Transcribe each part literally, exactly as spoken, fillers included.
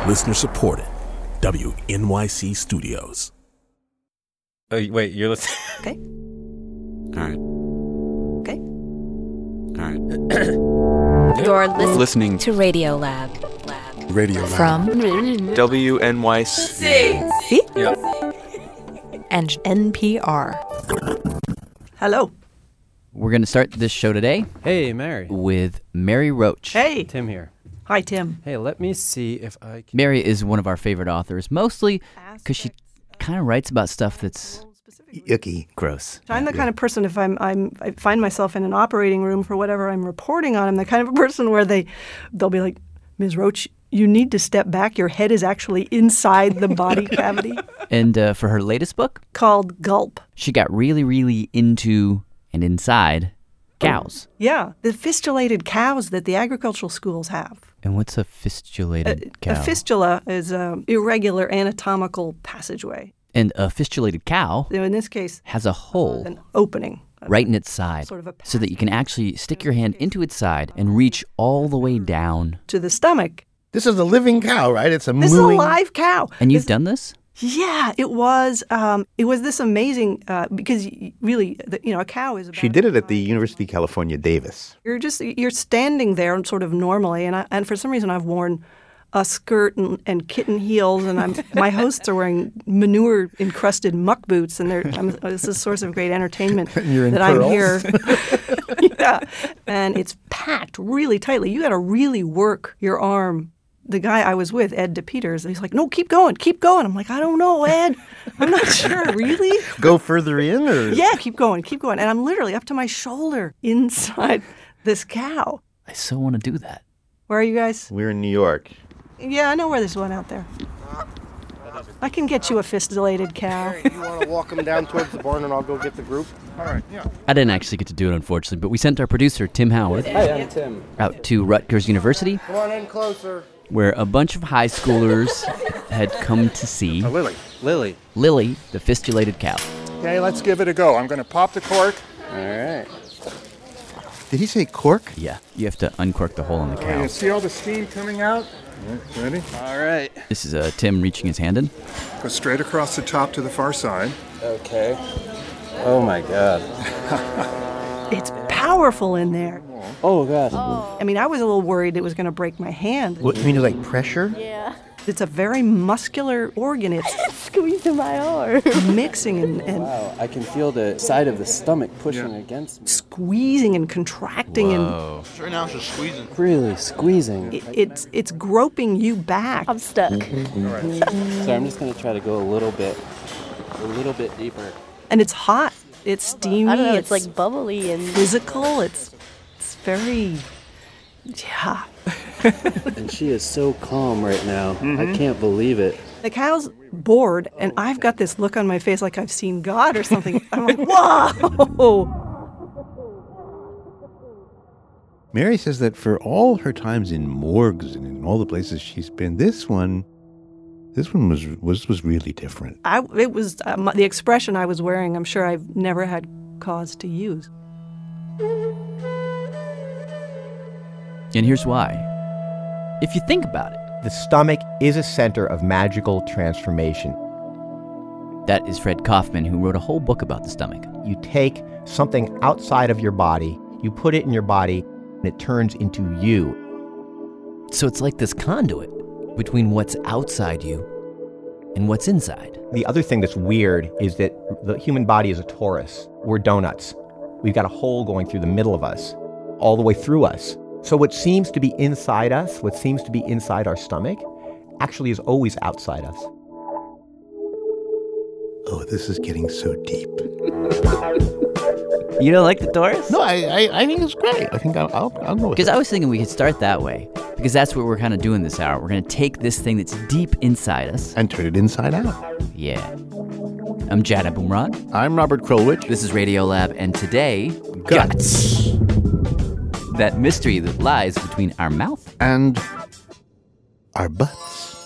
Listener supported. W N Y C Studios. Oh, wait, you're listening? Okay. All right. Okay. All right. You're listening, Listening to Radio Lab. Lab. Radio Lab. From W N Y C. C Yeah. and N P R. Hello. We're going to start this show today Hey, Mary. with Mary Roach. Hey. Tim here. Hi, Tim. Hey, let me see if I can... Mary is one of our favorite authors, mostly because she kind of writes about stuff that's Yucky. gross. I'm the kind of person, if I'm, I'm, I find myself in an operating room for whatever I'm reporting on, I'm the kind of person where they, they'll be like, Miz Roach, you need to step back. Your head is actually inside the body cavity. And uh, for her latest book, Called Gulp. she got really, really into and inside cows. Yeah, the fistulated cows that the agricultural schools have. And what's a fistulated A, cow? a fistula is an irregular anatomical passageway. and a fistulated cow In this case, has a hole an opening. right in its side, Sort of a so that you can actually stick your hand into its side and reach all the way down. To the stomach. This is a living cow, right? It's a This mooing. is a live cow. And you've This- done this? Yeah, it was. Um, it was this amazing uh, because y- really, the, you know, a cow is. About She did it at the University of California, Davis. You're just you're standing there and sort of normally, and I, and for some reason I've worn a skirt and, and kitten heels, and I'm my hosts are wearing manure encrusted muck boots, and they're I'm, this is a source of great entertainment You're in that pearls. I'm here. Yeah, and it's packed really tightly. You got to really work your arm. The guy I was with, Ed DePeters, he's like, no, keep going, keep going. I'm like, I don't know, Ed. I'm not sure, really? Go further in, or Yeah, keep going, keep going. And I'm literally up to my shoulder inside this cow. I so want to do that. Where are you guys? we're in New York. Yeah, I know where there's one out there. I can get you a fistulated cow. You want to walk them down towards the barn and I'll go get the group? All right, yeah. I didn't actually get to do it, unfortunately, but we sent our producer, Tim Howard, Hi, I'm Tim. out to Rutgers University, Come on in closer. where a bunch of high schoolers had come to see Lily. Lily. Lily, the fistulated cow. Okay, let's give it a go. I'm going to pop the cork. All right. Did he say cork? Yeah, you have to uncork the hole in the Okay, cow. you see all the steam coming out? Ready? All right. This is uh, Tim reaching his hand in. Go straight across the top to the far side. Okay. Oh, my God. It's powerful in there. Oh, God. I mean, I was a little worried it was going to break my hand. What, you mean like pressure? It's a very muscular organ. It's Squeezing my arm. mixing and, and Wow, I can feel the side of the stomach pushing against me. squeezing and contracting, Whoa. Right now it's just squeezing. Really squeezing. and it, it's it's groping you back. I'm stuck. So I'm just going to try to go a little bit, a little bit deeper. And it's hot. It's steamy. I don't know. It's, like bubbly and physical. It's it's very yeah. And she is so calm right now. I can't believe it. The cow's bored, and I've got this look on my face like I've seen God or something. I'm like, whoa! Mary says that for all her times in morgues and in all the places she's been, this one, this one was was was really different. I it was um, the expression I was wearing. I'm sure I've never had cause to use. And here's why. If you think about it, The stomach is a center of magical transformation. that is Fred Kaufman, who wrote a whole book about the stomach. You take something outside of your body, you put it in your body, and it turns into you. So it's like this conduit between what's outside you and what's inside. The other thing that's weird is that the human body is a torus. We're donuts. We've got a hole going through the middle of us, all the way through us. So what seems to be inside us, what seems to be inside our stomach, actually is always outside us. Oh, this is getting so deep. You don't like the torus? No, I I, I think it's great. I think I'll I'll, I'll go with Because it. I was thinking we could start that way. Because that's what we're kind of doing this hour. We're going to take this thing that's deep inside us. And turn it inside out. Yeah. I'm Jada Bumrad. I'm Robert Krulwich. This is Radio Lab, and today, guts. That mystery that lies between our mouth and our butts.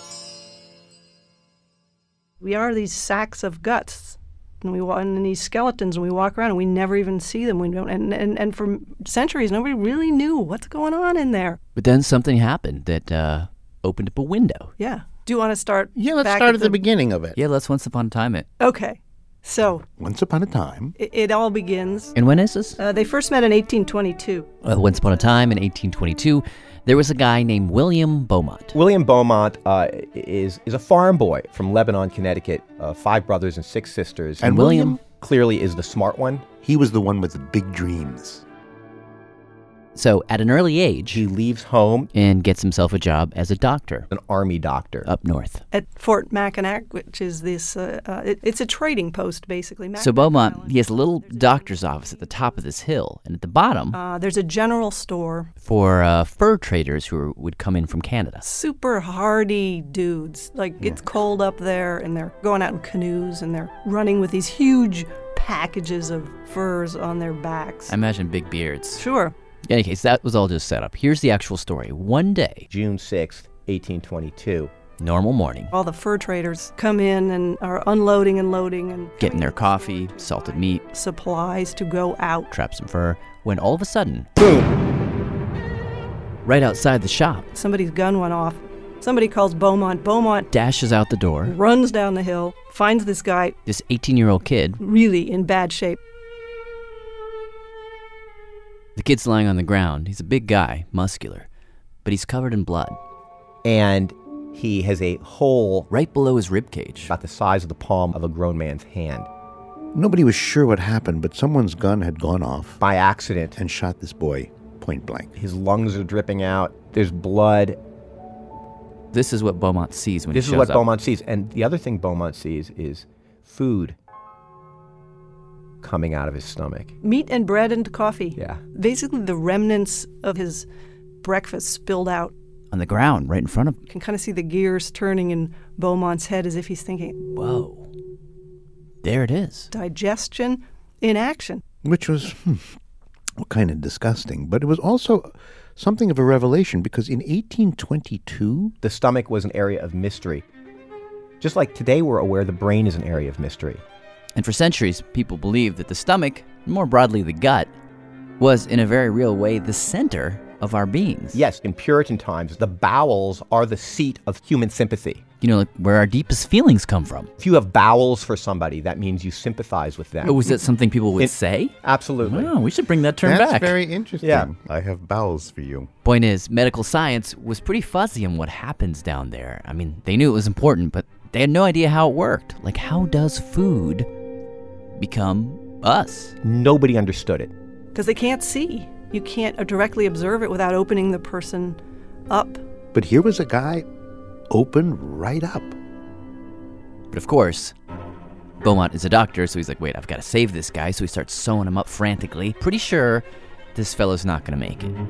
We are these sacks of guts, and we wa- and these skeletons, and we walk around and we never even see them. We don't, and, and and for centuries, nobody really knew what's going on in there. But then something happened that uh, opened up a window. Yeah, Do you want to start? Yeah, let's back start at at the beginning of it. Yeah, let's Once Upon a Time it. Okay. So, Once upon a time. it, it all begins. And when is this? Uh, they first met in eighteen twenty-two. Uh, Once Upon a Time in eighteen twenty-two, there was a guy named William Beaumont. William Beaumont uh, is is a farm boy from Lebanon, Connecticut. Uh, five brothers and six sisters. And William clearly is the smart one. He was the one with the big dreams. So at an early age, he leaves home and gets himself a job as a doctor, an army doctor, up north. At Fort Mackinac, which is this, uh, uh, it, it's a trading post, basically. Mackinac So Beaumont, Island. he has a little doctor's office at the top of this hill, and at the bottom, Uh, there's a general store. for uh, fur traders who would come in from Canada. Super hardy dudes. Like, it's cold up there, and they're going out in canoes, and they're running with these huge packages of furs on their backs. I imagine big beards. Sure. In any case, that was all just set up. Here's the actual story. One day, June sixth, eighteen twenty-two. Normal morning. All the fur traders come in and are unloading and loading and Getting their coffee, salted meat, supplies to go out. trap some fur, when all of a sudden, boom! Right outside the shop, Somebody's gun went off. Somebody calls Beaumont. Beaumont dashes out the door, runs down the hill, finds this guy this eighteen-year-old kid. really in bad shape. The kid's lying on the ground. He's a big guy, muscular, but he's covered in blood. And he has a hole right below his rib cage, about the size of the palm of a grown man's hand. Nobody was sure what happened, but someone's gun had gone off by accident and shot this boy point blank. His lungs are dripping out. There's blood. This is what Beaumont sees when this he is shows what up. Beaumont sees. And the other thing Beaumont sees is food coming out of his stomach. Meat and bread and coffee. Yeah. Basically the remnants of his breakfast spilled out. On the ground, right in front of him. You can kind of see the gears turning in Beaumont's head as if he's thinking, whoa, there it is. Digestion in action. Which was hmm, kind of disgusting, but it was also something of a revelation because in eighteen twenty-two, the stomach was an area of mystery. Just like today we're aware the brain is an area of mystery. And for centuries, people believed that the stomach, more broadly the gut, was in a very real way the center of our beings. Yes, in Puritan times, the bowels are the seat of human sympathy. You know, like where our deepest feelings come from. If you have bowels for somebody, that means you sympathize with them. Oh, was that something people would It- say? Absolutely. Oh, we should bring that term that's back. very interesting. Yeah. I have bowels for you. Point is, medical science was pretty fuzzy on what happens down there. I mean, they knew it was important, but they had no idea how it worked. Like, how does food become us? Nobody understood it. Because they can't see. You can't directly observe it without opening the person up. But here was a guy open right up. But of course, Beaumont is a doctor, so he's like, wait, I've got to save this guy. So he starts sewing him up frantically. Pretty sure this fellow's not going to make it.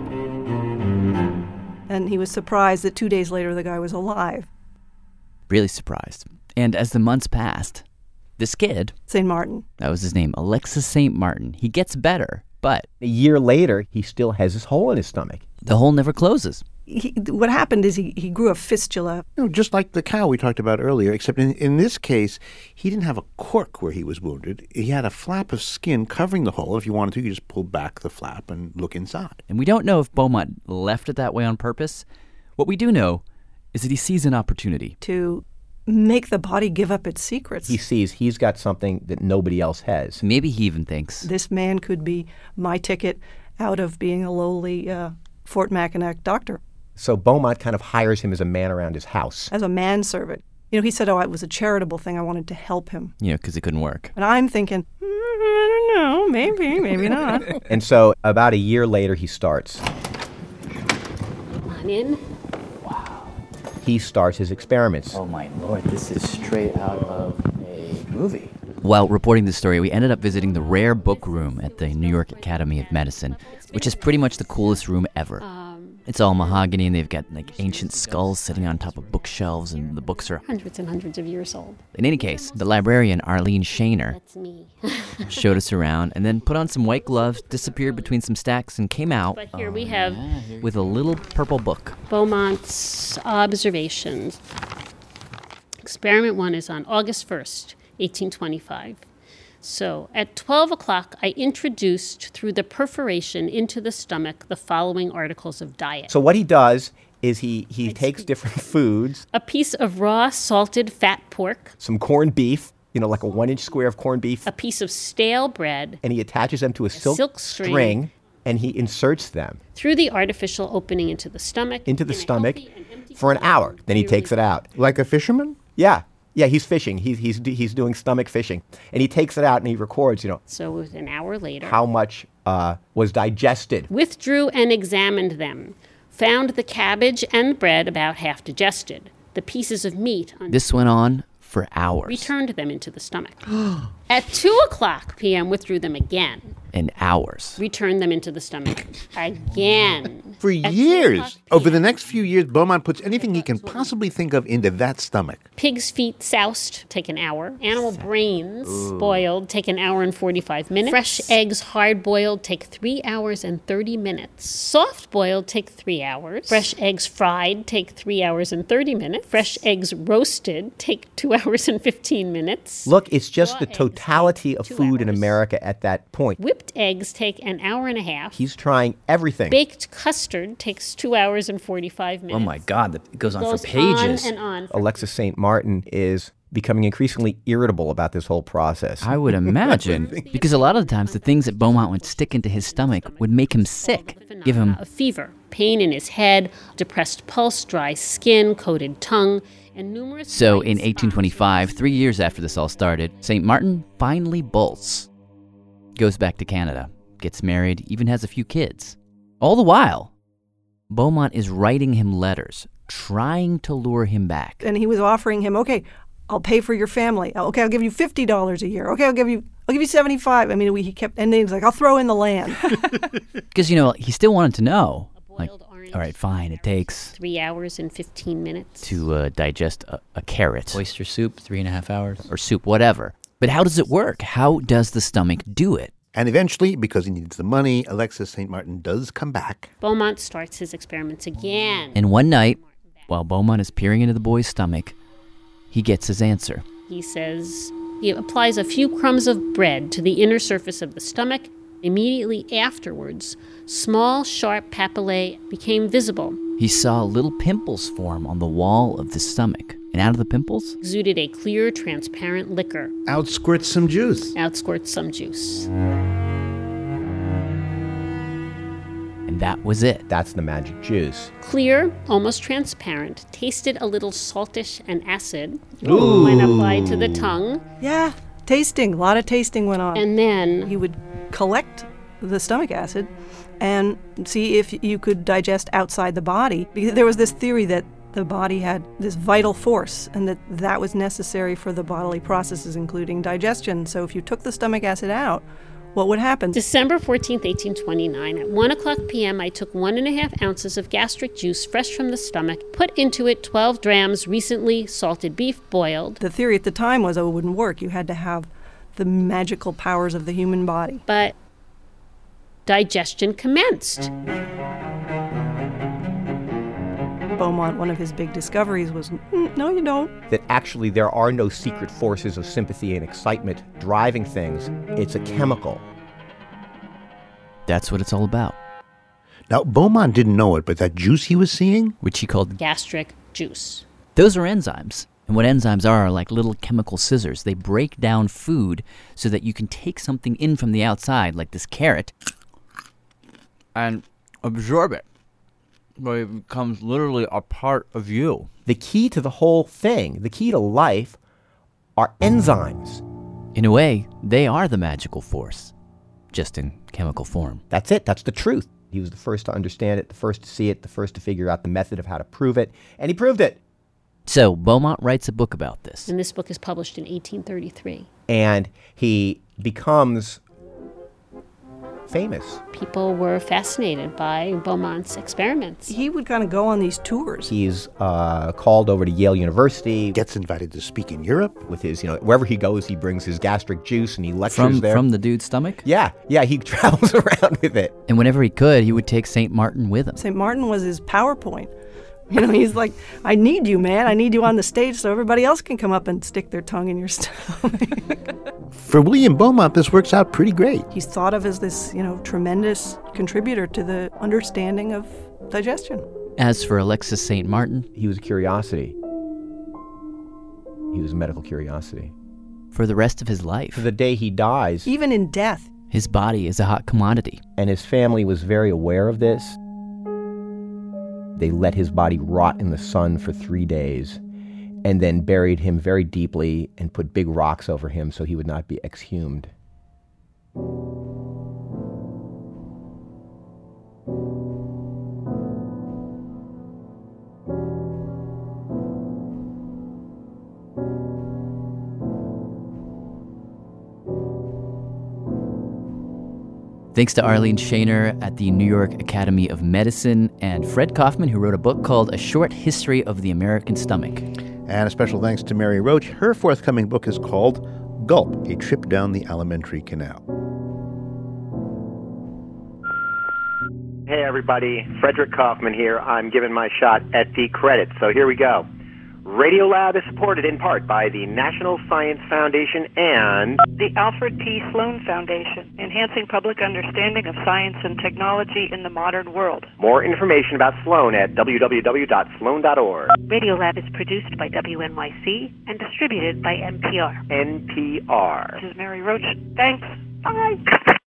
And he was surprised that two days later the guy was alive. Really surprised. And as the months passed, this kid, Saint Martin. that was his name, Alexis Saint Martin, he gets better, but A year later, he still has this hole in his stomach. the hole never closes. He, what happened is he, he grew a fistula. You know, just like the cow we talked about earlier, except in, in this case, he didn't have a cork where he was wounded. He had a flap of skin covering the hole. If you wanted to, you just pull back the flap and look inside. And we don't know if Beaumont left it that way on purpose. What we do know is that he sees an opportunity. To make the body give up its secrets. He sees he's got something that nobody else has. Maybe he even thinks, This man could be my ticket out of being a lowly uh, Fort Mackinac doctor. So Beaumont kind of hires him as a man around his house. As a manservant. You know, he said, oh, it was a charitable thing. I wanted to help him. you know, because it couldn't work. And I'm thinking, mm, I don't know, maybe, maybe not. And so about a year later, he starts. Come on in. He starts his experiments. Oh my lord, this is straight out of a movie. While reporting this story, we ended up visiting the rare book room at the New York Academy of Medicine, which is pretty much the coolest room ever. It's all mahogany, and they've got like ancient skulls sitting on top of bookshelves, and the books are... Hundreds and hundreds of years old. In any case, the librarian, Arlene Shaner, That's me. showed us around, and then put on some white gloves, disappeared between some stacks, and came out But here we have with a little purple book. Beaumont's observations. Experiment one is on August first, eighteen twenty-five. So at twelve o'clock, I introduced through the perforation into the stomach the following articles of diet. So what he does is he, he takes different foods. A piece of raw salted fat pork. Some corned beef, you know, like a one-inch square of corned beef. A piece of stale bread. And he attaches them to a, a silk, silk string, string, and he inserts them. Through the artificial opening into the stomach. Into the stomach for an hour. Then he takes it out. Like a fisherman? Yeah. Yeah, he's fishing. He's, he's, he's doing stomach fishing. And he takes it out and he records, you know. So an hour later. How much uh, was digested. Withdrew and examined them. Found the cabbage and bread about half digested. The pieces of meat. On this went on for hours. Returned them into the stomach. At two o'clock p.m., withdrew them again. In hours. Returned them into the stomach again. For years. Over the next few years, Beaumont puts anything he can possibly think of into that stomach. Pig's feet soused, take an hour. Animal brains Ooh. boiled, take an hour and forty-five minutes. Fresh eggs hard boiled, take three hours and thirty minutes. Soft boiled, take three hours. Fresh eggs fried, take three hours and thirty minutes. Fresh eggs roasted, take two hours and fifteen minutes. Look, it's just the totality of food in America at that point. Whipped eggs take an hour and a half. He's trying everything. Baked custard takes two hours and forty-five minutes. Oh my God, it goes on goes for pages. On and on. Alexis Saint Martin is becoming increasingly irritable about this whole process. I would imagine, because a lot of the times the things that Beaumont would stick into his stomach would make him sick, give him a fever, pain in his head, depressed pulse, dry skin, coated tongue, and numerous. So in eighteen twenty-five, three years after this all started, Saint Martin finally bolts, goes back to Canada, gets married, even has a few kids. All the while, Beaumont is writing him letters, trying to lure him back. And he was offering him, okay, I'll pay for your family. Okay, I'll give you fifty dollars a year. Okay, I'll give you I'll give you seventy-five. I mean, we, he kept, and then he was like, I'll throw in the land. Because, you know, he still wanted to know, like, all right, fine, it takes three hours and fifteen minutes to uh, digest a, a carrot. Oyster soup, three and a half hours. Or soup, whatever. But how does it work? How does the stomach do it? And eventually, because he needs the money, Alexis Saint Martin does come back. Beaumont starts his experiments again. And one night, while Beaumont is peering into the boy's stomach, he gets his answer. He says he applies a few crumbs of bread to the inner surface of the stomach. Immediately afterwards, small, sharp papillae became visible. He saw little pimples form on the wall of the stomach. And out of the pimples exuded a clear, transparent liquor. Out squirts some juice. Out squirts some juice. And that was it. That's the magic juice. Clear, almost transparent, tasted a little saltish and acid. Ooh. When applied to the tongue. Yeah, tasting. A lot of tasting went on. And then he would collect the stomach acid and see if you could digest outside the body. Because there was this theory that the body had this vital force and that that was necessary for the bodily processes, including digestion. So if you took the stomach acid out, what would happen? December fourteenth, eighteen twenty-nine, at one o'clock p.m., I took one and a half ounces of gastric juice fresh from the stomach, put into it twelve drams recently salted beef boiled. The theory at the time was, oh, it wouldn't work. You had to have the magical powers of the human body. But digestion commenced. Beaumont, one of his big discoveries was, mm, no, you don't. That actually there are no secret forces of sympathy and excitement driving things. It's a chemical. That's what it's all about. Now, Beaumont didn't know it, but that juice he was seeing, which he called gastric juice. Those are enzymes. And what enzymes are are like little chemical scissors. They break down food so that you can take something in from the outside, like this carrot, and absorb it. But it becomes literally a part of you. The key to the whole thing, the key to life, are enzymes. In a way, they are the magical force, just in chemical form. That's it. That's the truth. He was the first to understand it, the first to see it, the first to figure out the method of how to prove it, and he proved it. So Beaumont writes a book about this. And this book is published in eighteen thirty-three. And he becomes famous. People were fascinated by Beaumont's experiments. He would kind of go on these tours. He's uh, called over to Yale University. Gets invited to speak in Europe. With his, you know, wherever he goes, he brings his gastric juice and he lectures from, there. From the dude's stomach? Yeah, yeah, he travels around with it. And whenever he could, he would take Saint Martin with him. Saint Martin was his PowerPoint. You know, he's like, I need you, man. I need you on the stage so everybody else can come up and stick their tongue in your stomach. For William Beaumont, this works out pretty great. He's thought of as this, you know, tremendous contributor to the understanding of digestion. As for Alexis Saint Martin, he was a curiosity. He was a medical curiosity. For the rest of his life, to the day he dies, even in death, his body is a hot commodity. And his family was very aware of this. They let his body rot in the sun for three days and then buried him very deeply and put big rocks over him so he would not be exhumed. Thanks to Arlene Shaner at the New York Academy of Medicine and Fred Kaufman, who wrote a book called A Short History of the American Stomach. And a special thanks to Mary Roach. Her forthcoming book is called Gulp, A Trip Down the Alimentary Canal. Hey, everybody. Frederick Kaufman here. I'm giving my shot at the credits, so here we go. Radiolab is supported in part by the National Science Foundation and the Alfred P. Sloan Foundation, enhancing public understanding of science and technology in the modern world. More information about Sloan at w w w dot sloan dot org. Radiolab is produced by W N Y C and distributed by N P R. N P R. This is Mary Roach. Thanks. Bye.